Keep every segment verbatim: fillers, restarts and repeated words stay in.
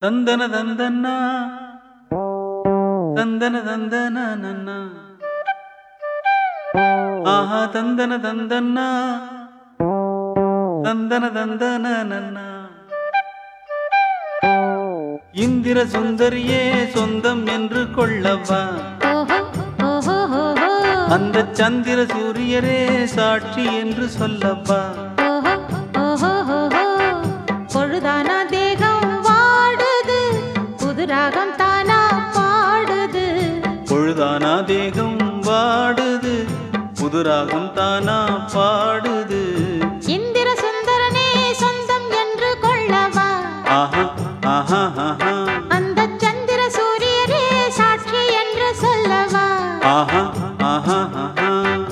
தந்தன தந்தன்னா தந்தன தந்தன நன்னா ஆஹா தந்தன தந்தன்னா தந்தன தந்தன நன்னா இந்திர சுந்தரியே சொந்தம் என்று கொள்ளவா அந்த சந்திர சூரியரே சாட்சி என்று சொல்லவா பொழுதானா தேகம் வாடுது புதுராகம் தானா பாடுது பொழுதானா தேகம் வாடுது புதுராகம் தானா பாடுது இந்திர சுந்தரனே சொந்தம் என்று கொள்ளவா ஆஹா ஆஹா ஆஹா அந்த சந்திர சூரியரே சாட்சி என்று சொல்லவா ஆஹா ஆஹா ஆஹா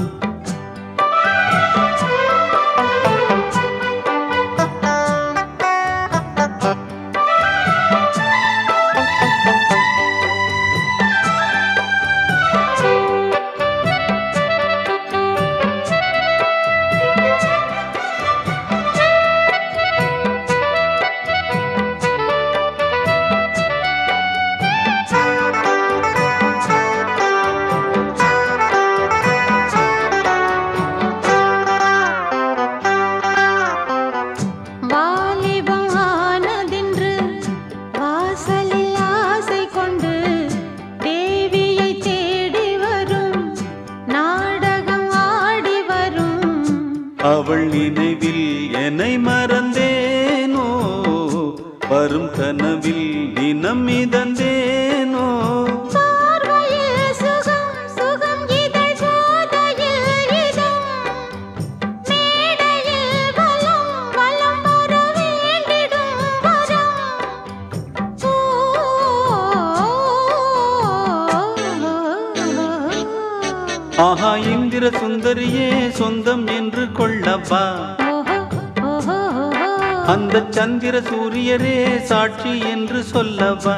அவள் நினைவில் என்னை மறந்தேனோ வரும் கனவில் தினம் மிதந்தேனோ ஆஹா இந்திர சுந்தரியே சொந்தம் என்று கொள்ளவா அந்த சந்திர சூரியரே சாட்சி என்று சொல்லவா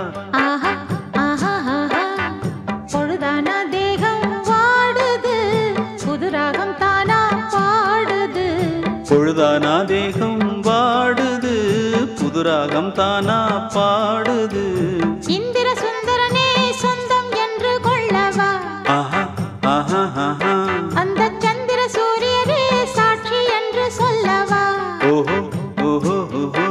பொழுதானா தேகம் வாடுது புதுராகம் தானா பாடுது பொழுதானா தேகம் வாடுது புதுராகம் தானா பாடுது இந்திர சுந்தரனே சொந்தம் என்று கொள்ளவா ஆஹா ஆஹா ஆஹா அந்த சந்திர சூரியரே சாட்சி என்று சொல்லவா ஓஹோ ஓஹோ ஓஹோ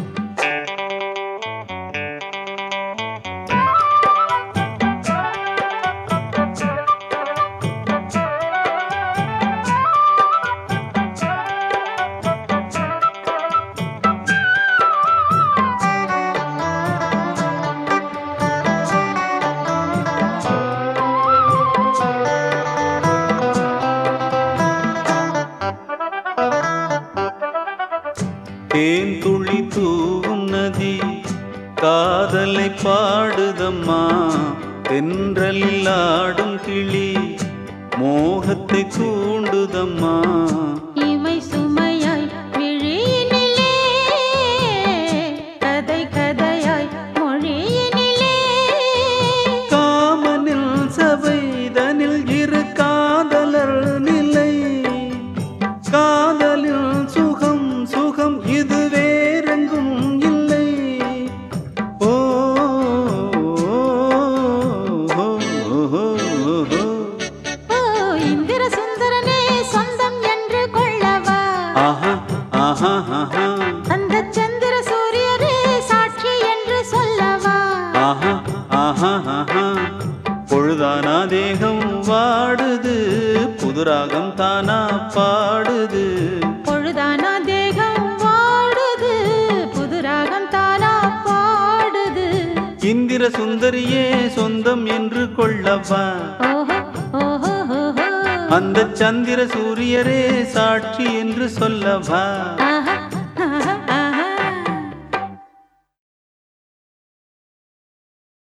தேன் துளி தூவும் நதி காதலை பாடுதம்மா தென்றலில் ஆடும் கிளி மோகத்தை தூண்டுதம்மா இமை சுமையாய் விழியினிலே கதை கதையாய் மொழியினிலே காமனில் சபைதனில் இரு காதலர் நிலை காதலில் சுகம் சுகம் இது வேறெங்கும் இல்லை ஓ இந்திர சுந்தரனே சொந்தம் என்று கொள்ளவா ஆஹா ஆஹா ஆஹா அந்த சந்திர சூரியரே சாட்சி என்று சொல்லவா ஆஹா ஆஹா ஆஹா பொழுதானா தேகம் வாடுது புதுராகம் தானா பாடுது பொழுதானா தேகம் வாடுது புதுராகம் தானா பாடுது இந்திர சுந்தரியே சொந்தம் என்று கொள்ளவா ஓஹோ ஓஹோ ஓஹோ அந்த சந்திர சூரியரே சாட்சி என்று சொல்லவா ஆஹா